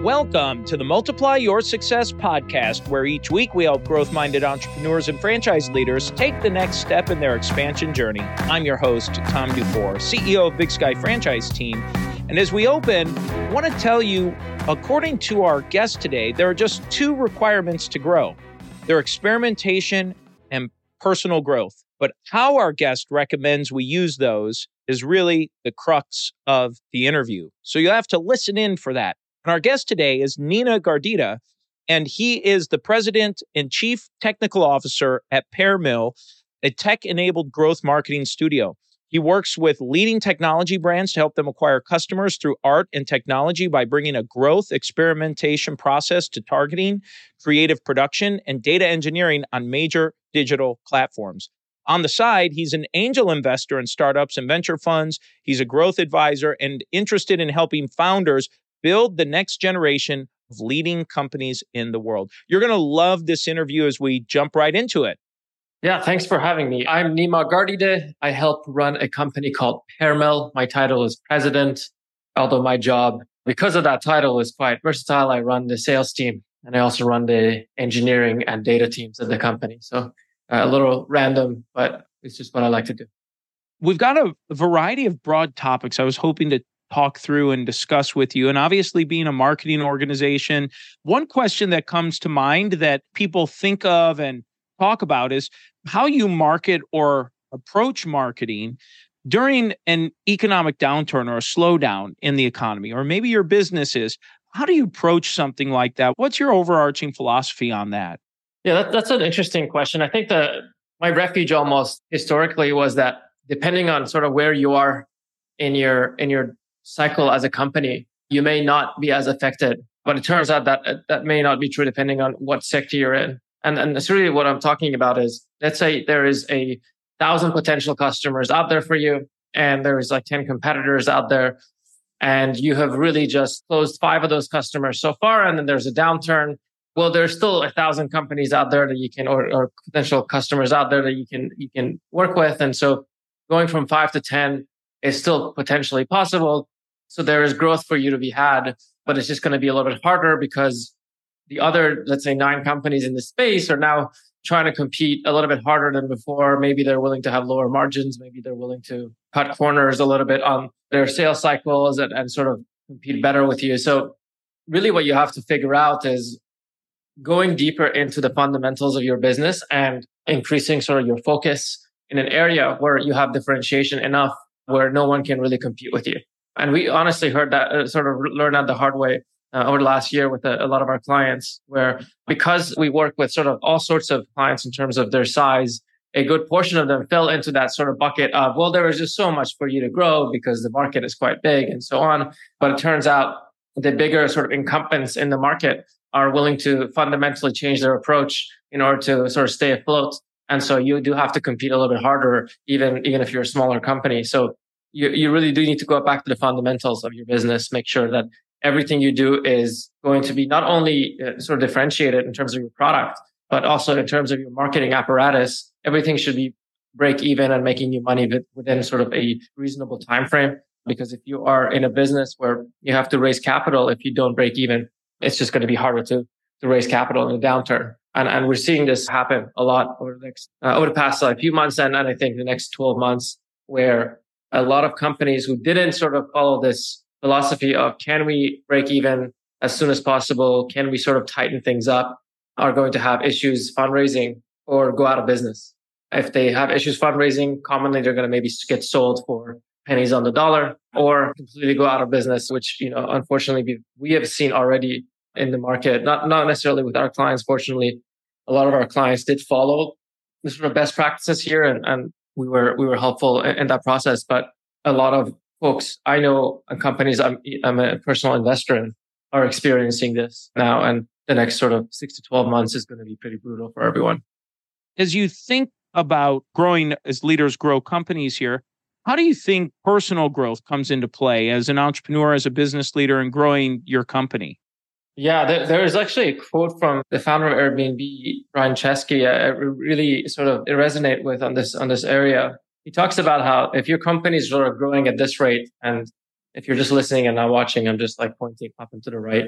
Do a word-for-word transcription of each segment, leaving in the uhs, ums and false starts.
Welcome to the Multiply Your Success podcast, where each week we help growth-minded entrepreneurs and franchise leaders take the next step in their expansion journey. I'm your host, Tom Dufour, C E O of Big Sky Franchise Team. And as we open, I want to tell you, according to our guest today, there are just two requirements to grow. They're experimentation and personal growth. But how our guest recommends we use those is really the crux of the interview. So you'll have to listen in for that. And our guest today is Nino Gardita, and he is the president and chief technical officer at PearMill, a tech-enabled growth marketing studio. He works with leading technology brands to help them acquire customers through art and technology by bringing a growth experimentation process to targeting, creative production, and data engineering on major digital platforms. On the side, he's an angel investor in startups and venture funds. He's a growth advisor and interested in helping founders build the next generation of leading companies in the world. You're going to love this interview as we jump right into it. Yeah, thanks for having me. I'm Nima Gardita. I help run a company called PearMill. My title is president, although my job, because of that title, is quite versatile. I run the sales team, and I also run the engineering and data teams at the company. So uh, a little random, but it's just what I like to do. We've got a variety of broad topics I was hoping to talk through and discuss with you. And obviously, being a marketing organization, one question that comes to mind that people think of and talk about is how you market or approach marketing during an economic downturn or a slowdown in the economy, or maybe your business is. How do you approach something like that? What's your overarching philosophy on that? Yeah, that, that's an interesting question. I think that my refuge almost historically was that depending on sort of where you are in your in your cycle as a company, you may not be as affected. But it turns out that that may not be true depending on what sector you're in. And, and that's really what I'm talking about is, let's say there is a thousand potential customers out there for you, and there is like ten competitors out there, and you have really just closed five of those customers so far, and then there's a downturn. Well, there's still a thousand companies out there that you can, or, or potential customers out there that you can you can work with. And so going from five to ten is still potentially possible. So there is growth for you to be had, but it's just going to be a little bit harder because the other, let's say, nine companies in the space are now trying to compete a little bit harder than before. Maybe they're willing to have lower margins. Maybe they're willing to cut corners a little bit on their sales cycles and, and sort of compete better with you. So really what you have to figure out is going deeper into the fundamentals of your business and increasing sort of your focus in an area where you have differentiation enough where no one can really compete with you. And we honestly heard that, uh, sort of learned that the hard way uh, over the last year with a, a lot of our clients, where because we work with sort of all sorts of clients in terms of their size, a good portion of them fell into that sort of bucket of, well, there is just so much for you to grow because the market is quite big and so on. But it turns out the bigger sort of incumbents in the market are willing to fundamentally change their approach in order to sort of stay afloat. And so you do have to compete a little bit harder, even, even if you're a smaller company. So you, you really do need to go back to the fundamentals of your business, make sure that everything you do is going to be not only uh, sort of differentiated in terms of your product, but also in terms of your marketing apparatus. Everything should be break even and making you money within sort of a reasonable time frame. Because if you are in a business where you have to raise capital, if you don't break even, it's just going to be harder to, to raise capital in a downturn. And, and we're seeing this happen a lot over the next, uh, over the past like, few months and, and I think the next twelve months, where a lot of companies who didn't sort of follow this philosophy of can we break even as soon as possible, can we sort of tighten things up, are going to have issues fundraising or go out of business. If they have issues fundraising, commonly they're going to maybe get sold for pennies on the dollar or completely go out of business, which, you know, unfortunately we, we have seen already in the market, not, not necessarily with our clients. Fortunately, a lot of our clients did follow the sort of best practices here and, and we were, we were helpful in, in that process. But a lot of folks I know and companies I'm, I'm a personal investor in are experiencing this now. And the next sort of six to twelve months is going to be pretty brutal for everyone. As you think about growing as leaders grow companies here, how do you think personal growth comes into play as an entrepreneur, as a business leader, and growing your company? Yeah, there, there is actually a quote from the founder of Airbnb, Brian Chesky, I really sort of resonate with on this on this area. He talks about how if your company is sort of growing at this rate, and if you're just listening and not watching, I'm just like pointing up and to the right.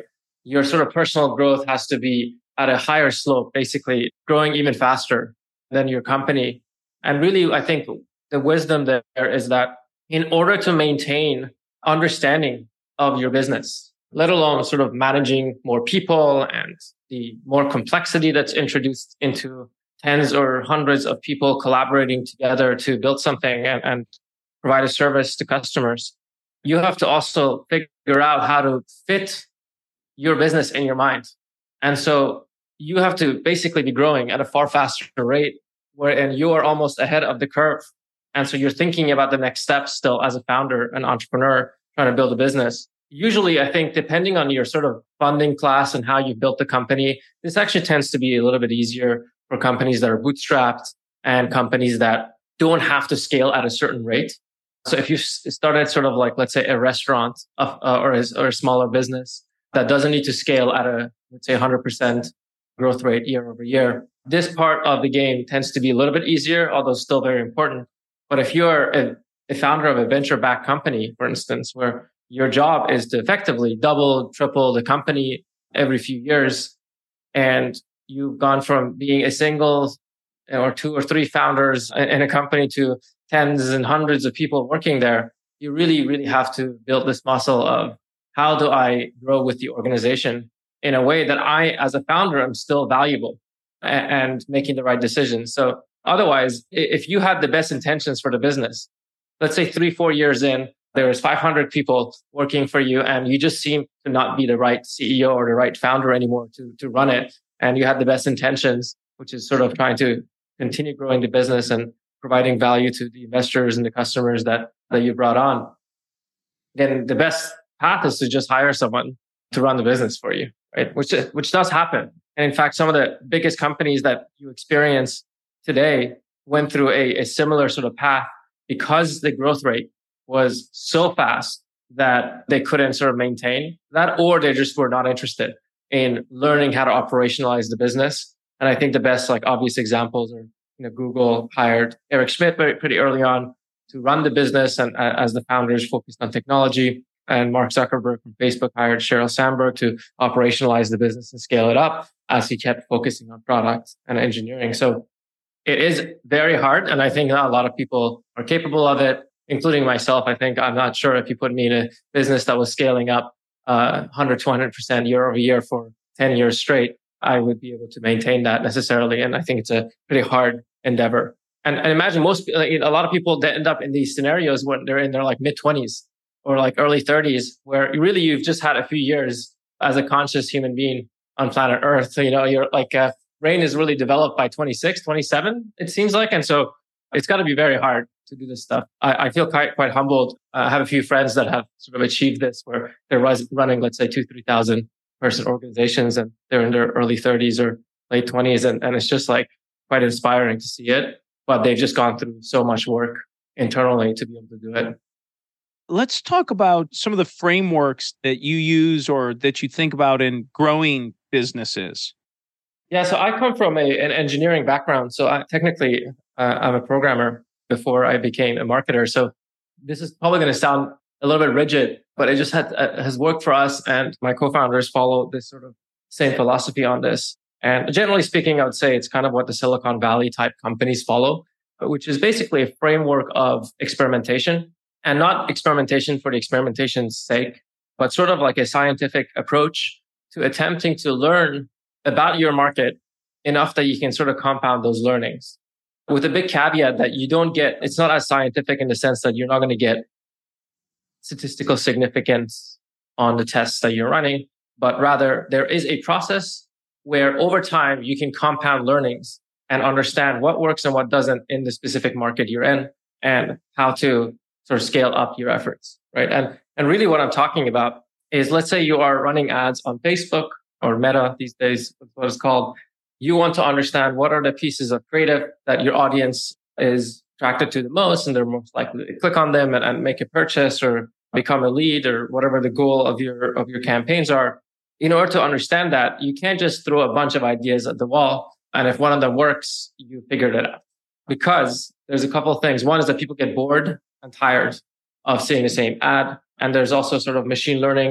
your sort of personal growth has to be at a higher slope, basically growing even faster than your company. And really, I think the wisdom there is that in order to maintain understanding of your business, let alone sort of managing more people and the more complexity that's introduced into tens or hundreds of people collaborating together to build something and, and provide a service to customers, you have to also figure out how to fit your business in your mind. And so you have to basically be growing at a far faster rate, where and you are almost ahead of the curve. And so you're thinking about the next steps still as a founder, an entrepreneur trying to build a business. Usually, I think, depending on your sort of funding class and how you built the company, this actually tends to be a little bit easier for companies that are bootstrapped and companies that don't have to scale at a certain rate. So if you started sort of like, let's say, a restaurant of, uh, or, a, or a smaller business that doesn't need to scale at a, let's say, one hundred percent growth rate year over year, this part of the game tends to be a little bit easier, although still very important. But if you're a, a founder of a venture-backed company, for instance, where your job is to effectively double, triple the company every few years, and you've gone from being a single or two or three founders in a company to tens and hundreds of people working there, you really, really have to build this muscle of how do I grow with the organization in a way that I, as a founder, am still valuable and making the right decisions. So otherwise, if you had the best intentions for the business, let's say three, four years in, there's five hundred people working for you and you just seem to not be the right C E O or the right founder anymore to, to run it. And you had the best intentions, which is sort of trying to continue growing the business and providing value to the investors and the customers that, that you brought on. Then the best path is to just hire someone to run the business for you, right? Which, which does happen. And in fact, some of the biggest companies that you experience today went through a, a similar sort of path because the growth rate was so fast that they couldn't sort of maintain that, or they just were not interested in learning how to operationalize the business. And I think the best, like, obvious examples are, you know, Google hired Eric Schmidt very, pretty early on to run the business and uh, as the founders focused on technology. And Mark Zuckerberg from Facebook hired Sheryl Sandberg to operationalize the business and scale it up as he kept focusing on product and engineering. So it is very hard. And I think not a lot of people are capable of it, including myself. I think I'm not sure if you put me in a business that was scaling up uh, one hundred, two hundred percent year over year for ten years straight, I would be able to maintain that necessarily. And I think it's a pretty hard endeavor. And, and imagine most, like, a lot of people that end up in these scenarios when they're in their like mid twenties or like early thirties, where really you've just had a few years as a conscious human being on planet Earth. So, you know, you're like, uh, brain is really developed by twenty-six, twenty-seven, it seems like. And so it's got to be very hard to do this stuff. I, I feel quite, quite humbled. Uh, I have a few friends that have sort of achieved this, where they're running, let's say, two, three thousand person organizations, and they're in their early thirties or late twenties. And, and it's just like quite inspiring to see it. But they've just gone through so much work internally to be able to do it. Let's talk about some of the frameworks that you use or that you think about in growing businesses. Yeah, so I come from a, an engineering background. So I, technically, uh, I'm a programmer before I became a marketer. So this is probably going to sound a little bit rigid, but it just had, uh, has worked for us. And my co-founders follow this sort of same philosophy on this. And generally speaking, I would say it's kind of what the Silicon Valley type companies follow, which is basically a framework of experimentation, and not experimentation for the experimentation's sake, but sort of like a scientific approach to attempting to learn about your market enough that you can sort of compound those learnings, with a big caveat that you don't get, it's not as scientific in the sense that you're not going to get statistical significance on the tests that you're running, but rather there is a process where over time you can compound learnings and understand what works and what doesn't in the specific market you're in, and how to sort of scale up your efforts, right? And, and really what I'm talking about is, let's say you are running ads on Facebook or Meta these days, what it's called. You want to understand what are the pieces of creative that your audience is attracted to the most, and they're most likely to click on them and, and make a purchase or become a lead or whatever the goal of your of your campaigns are. In order to understand that, you can't just throw a bunch of ideas at the wall, and if one of them works, you figured it out. Because there's a couple of things. One is that people get bored and tired of seeing the same ad. And there's also sort of machine learning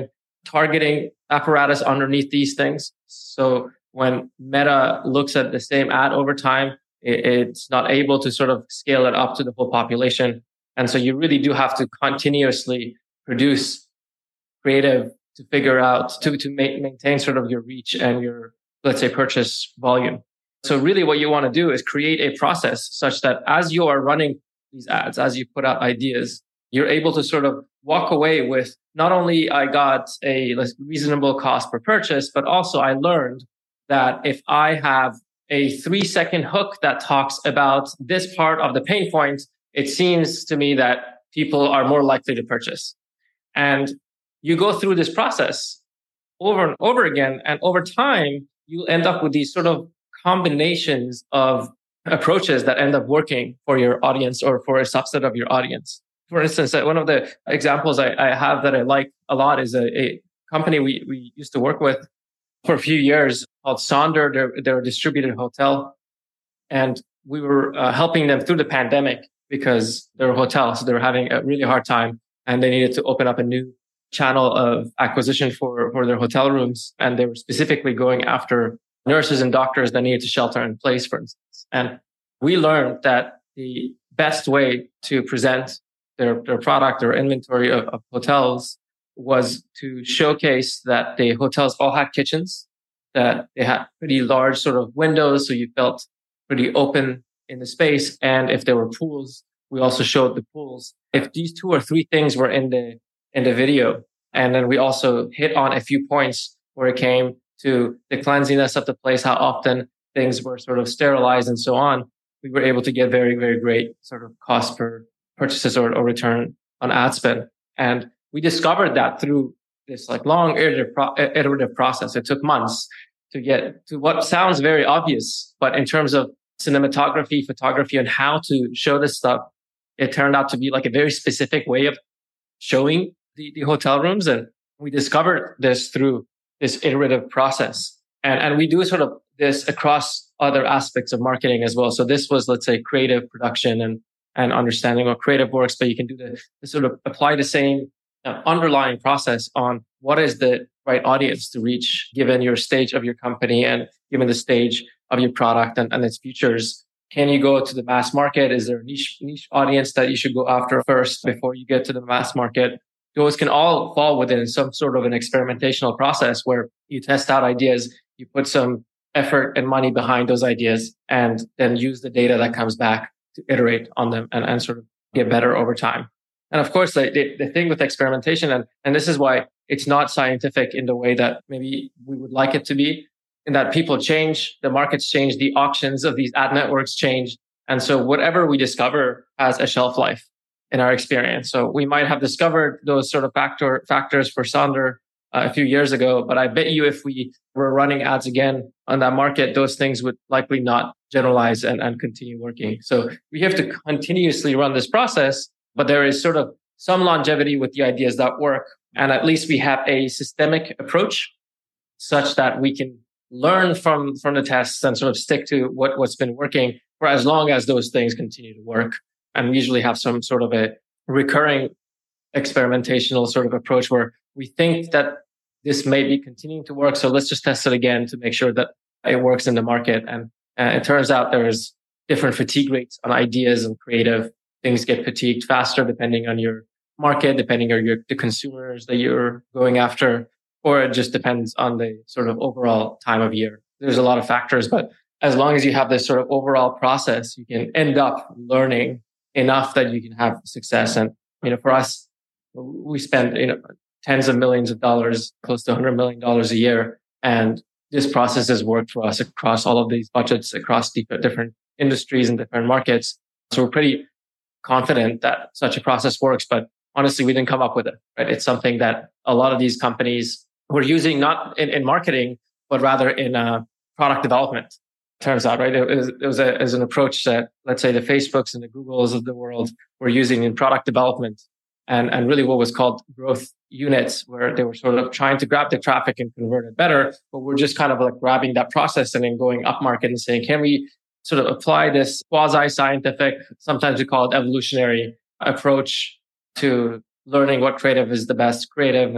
targeting apparatus underneath these things. So when Meta looks at the same ad over time, it, it's not able to sort of scale it up to the whole population. And so you really do have to continuously produce creative to figure out, to, to ma- maintain sort of your reach and your, let's say, purchase volume. So really what you want to do is create a process such that as you are running these ads, as you put out ideas, you're able to sort of walk away with not only I got a reasonable cost per purchase, but also I learned that if I have a three second hook that talks about this part of the pain point, it seems to me that people are more likely to purchase. And you go through this process over and over again. And over time, you end up with these sort of combinations of approaches that end up working for your audience or for a subset of your audience. For instance, one of the examples I, I have that I like a lot is a, a company we, we used to work with for a few years called Sonder. They're, they're a distributed hotel. And we were uh, helping them through the pandemic because they're a hotel. So they were having a really hard time and they needed to open up a new channel of acquisition for, for their hotel rooms. And they were specifically going after nurses and doctors that needed to shelter in place, for instance. And we learned that the best way to present their, their product or inventory of, of hotels was to showcase that the hotels all had kitchens, that they had pretty large sort of windows, so you felt pretty open in the space. And if there were pools, we also showed the pools. If these two or three things were in the in the video, and then we also hit on a few points where it came to the cleanliness of the place, how often things were sort of sterilized and so on, we were able to get very, very great sort of cost per purchases or, or return on ad spend. And we discovered that through this like long iterative, pro- iterative process. It took months to get to what sounds very obvious, but in terms of cinematography, photography, and how to show this stuff, it turned out to be like a very specific way of showing the, the hotel rooms. And we discovered this through this iterative process. And, and we do sort of this across other aspects of marketing as well. So this was, let's say, creative production and, and understanding how creative works, but you can do the, the sort of apply the same uh, underlying process on what is the right audience to reach given your stage of your company and given the stage of your product and, and its features. Can you go to the mass market? Is there a niche, niche audience that you should go after first before you get to the mass market? Those can all fall within some sort of an experimentational process where you test out ideas, you put some effort and money behind those ideas, and then use the data that comes back to iterate on them and, and sort of get better over time. And of course, the, the, the thing with experimentation, and, and this is why it's not scientific in the way that maybe we would like it to be, in that people change, the markets change, the auctions of these ad networks change. And so whatever we discover has a shelf life in our experience. So we might have discovered those sort of factor factors for Sonder uh, a few years ago, but I bet you if we were running ads again on that market, those things would likely not generalize and, and continue working. So we have to continuously run this process, but there is sort of some longevity with the ideas that work. And at least we have a systemic approach such that we can learn from, from the tests and sort of stick to what, what's been working for as long as those things continue to work. And we usually have some sort of a recurring experimentational sort of approach where we think that this may be continuing to work. So let's just test it again to make sure that it works in the market. And uh, it turns out there's different fatigue rates on ideas and creative. Things get fatigued faster depending on your market, depending on your, the consumers that you're going after, or it just depends on the sort of overall time of year. There's a lot of factors, but as long as you have this sort of overall process, you can end up learning enough that you can have success. And, you know, for us, we spend, you know, tens of millions of dollars, close to one hundred million dollars a year. And this process has worked for us across all of these budgets, across different industries and different markets. So we're pretty confident that such a process works, but honestly, we didn't come up with it, right? It's something that a lot of these companies were using not in, in marketing, but rather in uh, product development. Turns out, right? It was, it was a, as an approach that, let's say, the Facebooks and the Googles of the world were using in product development, and, and really what was called growth units, where they were sort of trying to grab the traffic and convert it better. But we're just kind of like grabbing that process and then going up market and saying, can we sort of apply this quasi-scientific, sometimes we call it evolutionary approach to learning what creative is the best creative and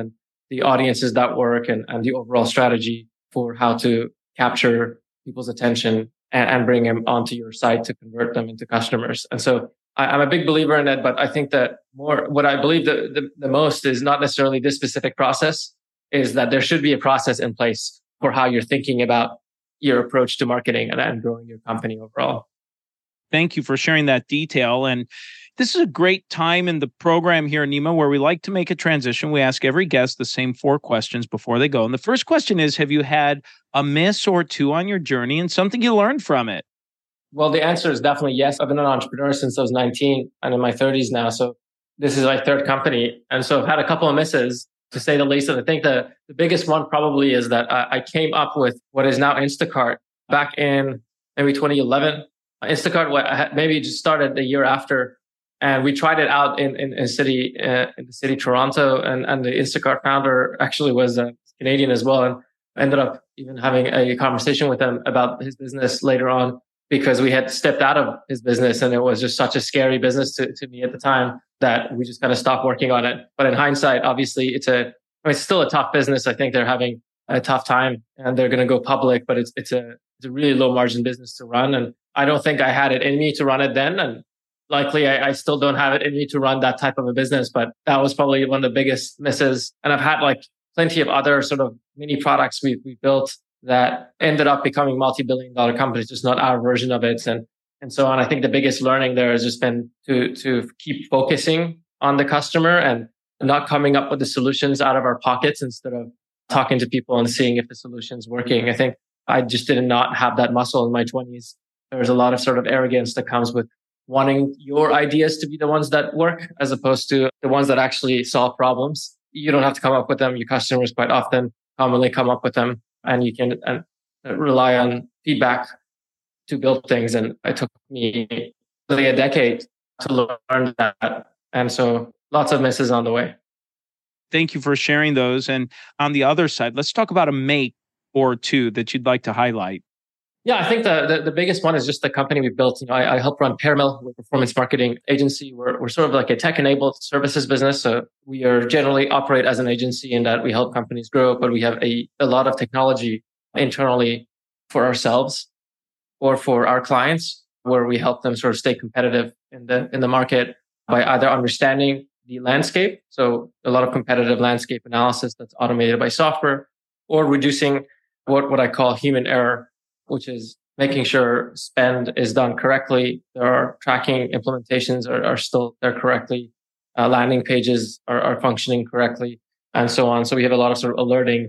the audiences that work and, and the overall strategy for how to capture people's attention and, and bring them onto your site to convert them into customers. And so I, I'm a big believer in it, but I think that more what I believe the, the, the most is not necessarily this specific process, is that there should be a process in place for how you're thinking about your approach to marketing and, and growing your company overall. Thank you for sharing that detail. And this is a great time in the program here, Nima, where we like to make a transition. We ask every guest the same four questions before they go. And the first question is, have you had a miss or two on your journey and something you learned from it? Well, the answer is definitely yes. I've been an entrepreneur since I was nineteen and in my thirties now. So this is my third company. And so I've had a couple of misses, to say the least. And I think the, the biggest one probably is that I, I came up with what is now Instacart back in maybe twenty eleven. Instacart what, maybe just started the year after. And we tried it out in, in, in city, uh, in the city, Toronto. And, and the Instacart founder actually was uh, Canadian as well. And I ended up even having a conversation with him about his business later on, because we had stepped out of his business and it was just such a scary business to, to me at the time that we just kind of stopped working on it. But in hindsight, obviously it's a, I mean, it's still a tough business. I think they're having a tough time and they're going to go public, but it's, it's a, it's a really low margin business to run. And I don't think I had it in me to run it then. And likely I, I still don't have it in me to run that type of a business, but that was probably one of the biggest misses. And I've had like plenty of other sort of mini products we we built that ended up becoming multi-billion dollar companies, just not our version of it. And, and so on. I think the biggest learning there has just been to, to keep focusing on the customer and not coming up with the solutions out of our pockets instead of talking to people and seeing if the solution's working. I think I just did not have that muscle in my twenties. There was a lot of sort of arrogance that comes with wanting your ideas to be the ones that work as opposed to the ones that actually solve problems. You don't have to come up with them. Your customers quite often commonly come up with them, and you can and rely on feedback to build things. And it took me really a decade to learn that. And so lots of misses on the way. Thank you for sharing those. And on the other side, let's talk about a make or two that you'd like to highlight. Yeah, I think the, the, the biggest one is just the company we built. You know, I, I help run Pearmill, we're a performance marketing agency. We're, we're sort of like a tech-enabled services business. So we are generally operate as an agency in that we help companies grow, but we have a, a lot of technology internally for ourselves or for our clients, where we help them sort of stay competitive in the in the market by either understanding the landscape, so a lot of competitive landscape analysis that's automated by software, or reducing what, what I call human error, which is making sure spend is done correctly. There are tracking implementations are, are still there correctly. Uh, landing pages are, are functioning correctly, and so on. So we have a lot of sort of alerting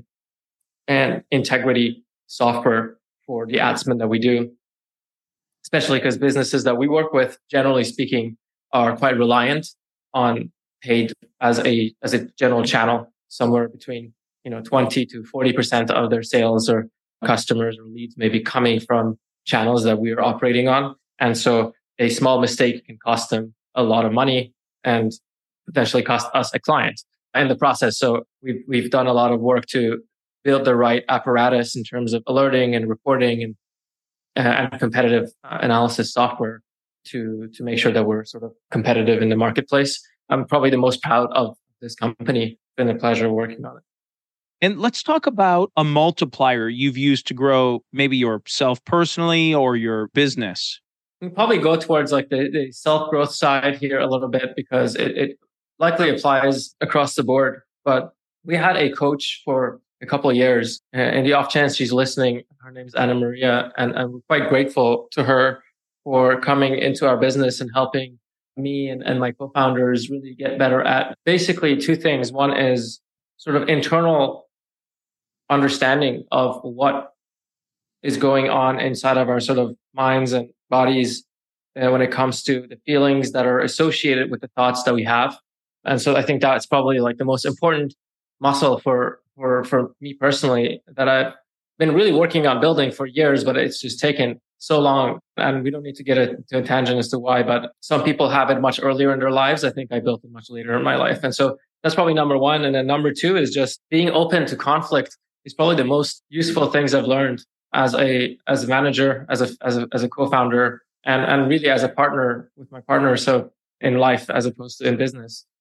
and integrity software for the ad spend that we do, especially because businesses that we work with, generally speaking, are quite reliant on paid as a as a general channel. Somewhere between you know twenty to forty percent of their sales or customers or leads may be coming from channels that we are operating on. And so a small mistake can cost them a lot of money and potentially cost us a client in the process. So we've, we've done a lot of work to build the right apparatus in terms of alerting and reporting and, uh, and competitive analysis software to, to make sure that we're sort of competitive in the marketplace. I'm probably the most proud of this company. It's been a pleasure working on it. And let's talk about a multiplier you've used to grow maybe yourself personally or your business. We'll probably go towards like the, the self-growth side here a little bit because it, it likely applies across the board. But we had a coach for a couple of years, and the off chance she's listening, her name is Anna Maria, and, and we're quite grateful to her for coming into our business and helping me and, and my co-founders really get better at basically two things. One is sort of internal understanding of what is going on inside of our sort of minds and bodies uh, when it comes to the feelings that are associated with the thoughts that we have. And so I think that's probably like the most important muscle for, for, for me personally that I've been really working on building for years, but it's just taken so long. And we don't need to get into a tangent as to why, but some people have it much earlier in their lives. I think I built it much later in my life. And so that's probably number one. And then number two is just being open to conflict. Is probably the most useful things I've learned as a as a manager, as a as a as a co-founder, and and really as a partner with my partner. So in life as opposed to in business.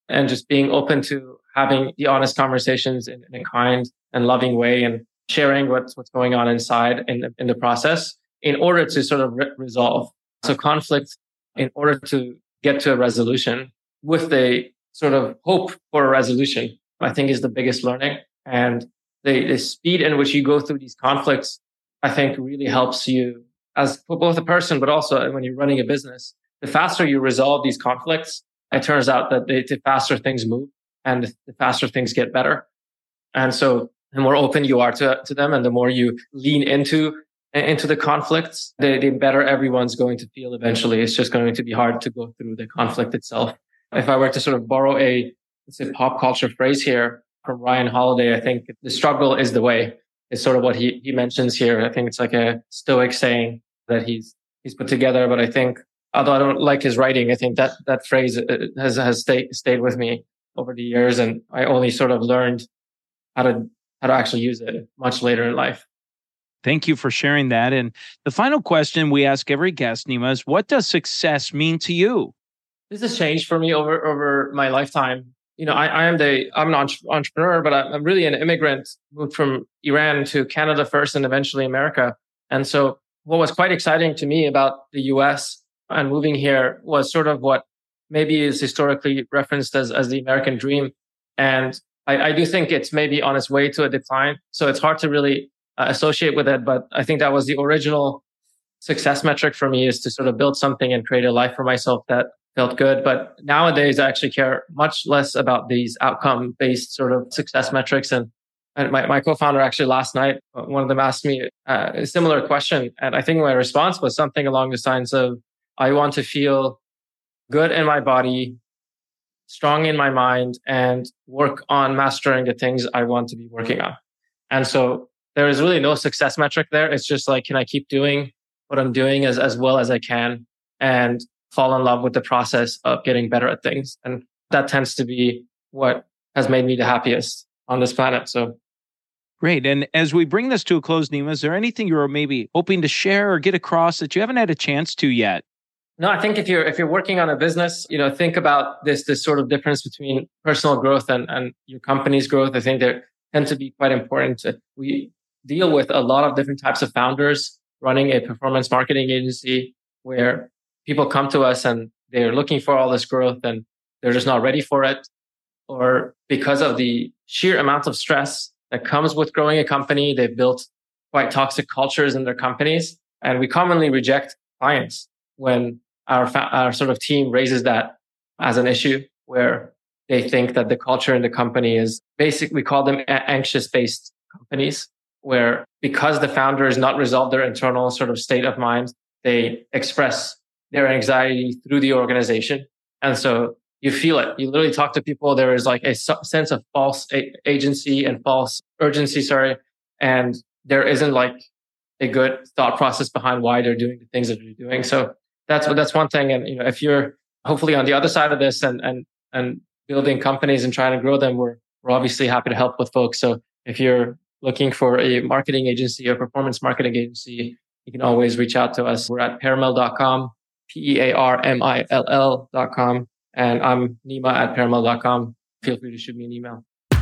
and just being open to having the honest conversations in, in a kind and loving way and sharing what's what's going on inside in the, in the process in order to sort of re- resolve. So conflict in order to get to a resolution with the sort of hope for a resolution, I think is the biggest learning. And the, the speed in which you go through these conflicts, I think really helps you as both a person, but also when you're running a business. The faster you resolve these conflicts, it turns out that the, the faster things move and the faster things get better. And so the more open you are to, to them and the more you lean into into the conflicts, the, the better everyone's going to feel eventually. It's just going to be hard to go through the conflict itself. If I were to sort of borrow a, let's say, pop culture phrase here from Ryan Holiday, I think the struggle is the way is sort of what he, he mentions here. I think it's like a stoic saying that he's he's put together. But I think, although I don't like his writing, I think that that phrase has has stayed stayed with me over the years, and I only sort of learned how to how to actually use it much later in life. Thank you for sharing that. And the final question we ask every guest, Nima, is what does success mean to you? This has changed for me over over my lifetime. You know, I, I am the I'm an entrepreneur, but I'm really an immigrant, moved from Iran to Canada first and eventually America. And so what was quite exciting to me about the U S and moving here was sort of what maybe is historically referenced as, as the American dream. And I, I do think it's maybe on its way to a decline. So it's hard to really uh, associate with it. But I think that was the original success metric for me, is to sort of build something and create a life for myself that felt good. But nowadays, I actually care much less about these outcome-based sort of success metrics. And, and my, my co-founder actually last night, one of them asked me uh, a similar question. And I think my response was something along the lines of, I want to feel good in my body, strong in my mind, and work on mastering the things I want to be working on. And so there is really no success metric there. It's just like, can I keep doing what I'm doing as, as well as I can and fall in love with the process of getting better at things. And that tends to be what has made me the happiest on this planet. So great. And as we bring this to a close, Nima, is there anything you're maybe hoping to share or get across that you haven't had a chance to yet? No, I think if you're if you're working on a business, you know, think about this this sort of difference between personal growth and, and your company's growth. I think they tend to be quite important. We deal with a lot of different types of founders running a performance marketing agency where people come to us and they're looking for all this growth and they're just not ready for it. Or because of the sheer amount of stress that comes with growing a company, they've built quite toxic cultures in their companies. And we commonly reject clients when our our sort of team raises that as an issue, where they think that the culture in the company is basic. We call them anxious-based companies, where because the founders not resolved their internal sort of state of mind, they express their anxiety through the organization. And so you feel it. You literally talk to people. There is like a sense of false a- agency and false urgency, sorry. And there isn't like a good thought process behind why they're doing the things that they're doing. So that's that's one thing. And you know, if you're hopefully on the other side of this and and and building companies and trying to grow them, we're we're obviously happy to help with folks. So if you're looking for a marketing agency or performance marketing agency, you can always reach out to us. We're at pearmill dot com, P E A R M I L L dot com. And I'm Nima at pearmill dot com. Feel free to shoot me an email.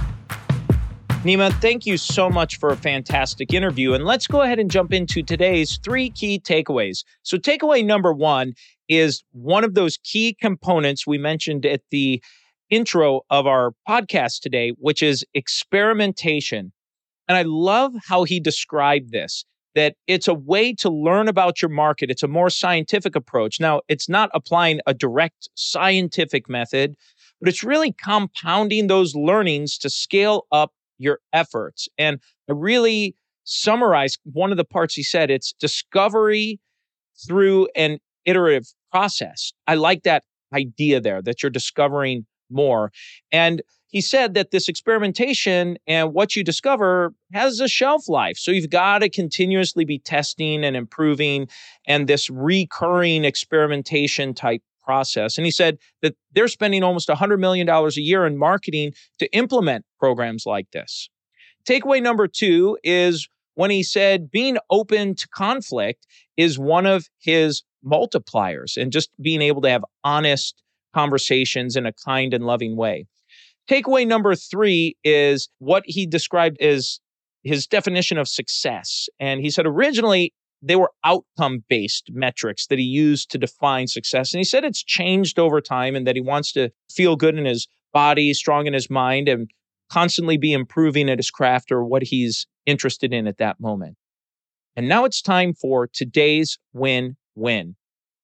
Nima, thank you so much for a fantastic interview. And let's go ahead and jump into today's three key takeaways. So takeaway number one is one of those key components we mentioned at the intro of our podcast today, which is experimentation. And I love how he described this, that it's a way to learn about your market. It's a more scientific approach. Now, it's not applying a direct scientific method, but it's really compounding those learnings to scale up your efforts. And I really summarize one of the parts he said. It's discovery through an iterative process. I like that idea there, that you're discovering more. And he said that this experimentation and what you discover has a shelf life. So you've got to continuously be testing and improving, and this recurring experimentation type process. And he said that they're spending almost one hundred million dollars a year in marketing to implement programs like this. Takeaway number two is when he said being open to conflict is one of his multipliers, and just being able to have honest conversations in a kind and loving way. Takeaway number three is what he described as his definition of success. And he said originally they were outcome-based metrics that he used to define success. And he said it's changed over time and that he wants to feel good in his body, strong in his mind, and constantly be improving at his craft or what he's interested in at that moment. And now it's time for today's win-win.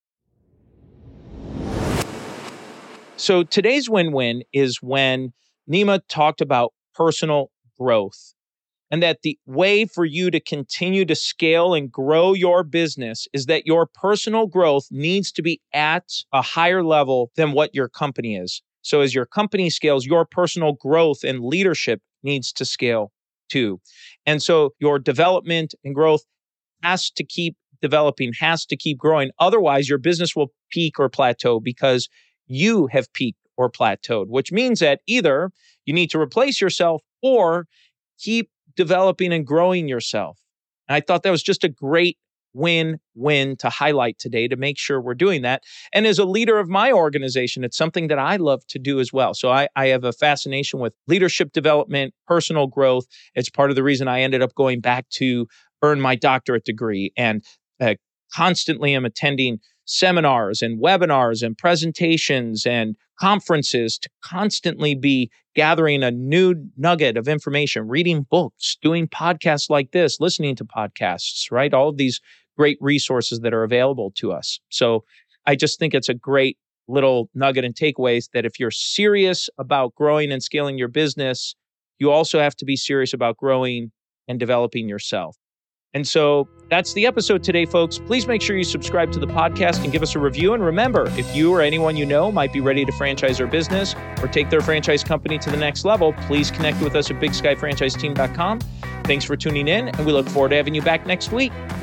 So today's win-win is when Nima talked about personal growth and that the way for you to continue to scale and grow your business is that your personal growth needs to be at a higher level than what your company is. So as your company scales, your personal growth and leadership needs to scale too. And so your development and growth has to keep developing, has to keep growing. Otherwise, your business will peak or plateau because you have peaked or plateaued, which means that either you need to replace yourself or keep developing and growing yourself. And I thought that was just a great win-win to highlight today to make sure we're doing that. And as a leader of my organization, it's something that I love to do as well. So I, I have a fascination with leadership development, personal growth. It's part of the reason I ended up going back to earn my doctorate degree and uh, constantly am attending seminars and webinars and presentations and conferences to constantly be gathering a new nugget of information, reading books, doing podcasts like this, listening to podcasts, right? All of these great resources that are available to us. So I just think it's a great little nugget and takeaways that if you're serious about growing and scaling your business, you also have to be serious about growing and developing yourself. And so that's the episode today, folks. Please make sure you subscribe to the podcast and give us a review. And remember, if you or anyone you know might be ready to franchise their business or take their franchise company to the next level, please connect with us at big sky franchise team dot com. Thanks for tuning in, and we look forward to having you back next week.